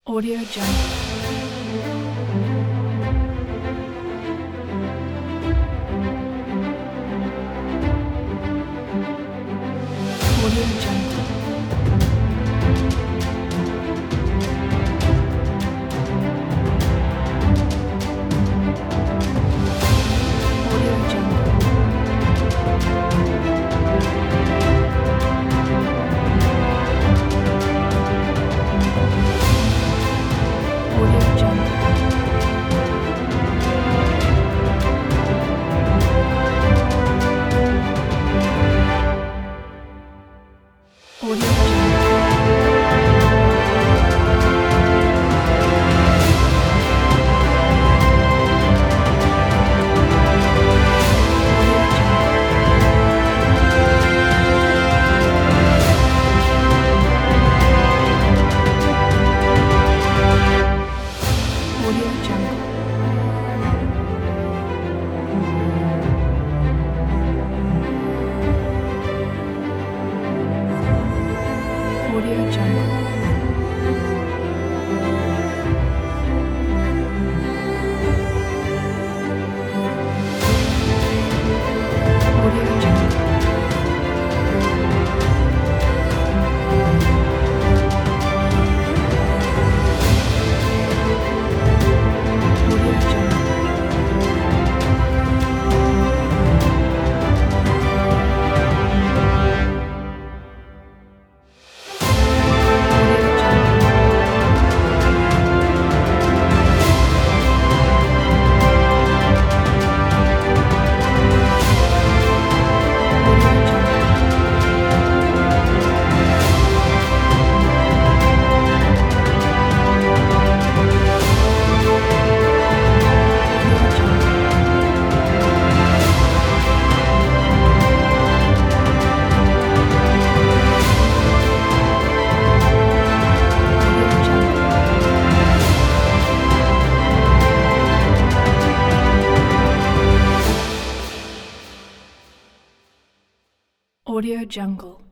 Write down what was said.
Audio Jungle. Audio Jungle. Audio Jungle. Audio Jungle. Audio Jungle. Audio Jungle. Audio Jungle. Audio Jungle. Audio Jungle. Audio Jungle. Audio Jungle. Audio Jungle. Audio Jungle. Audio Jungle.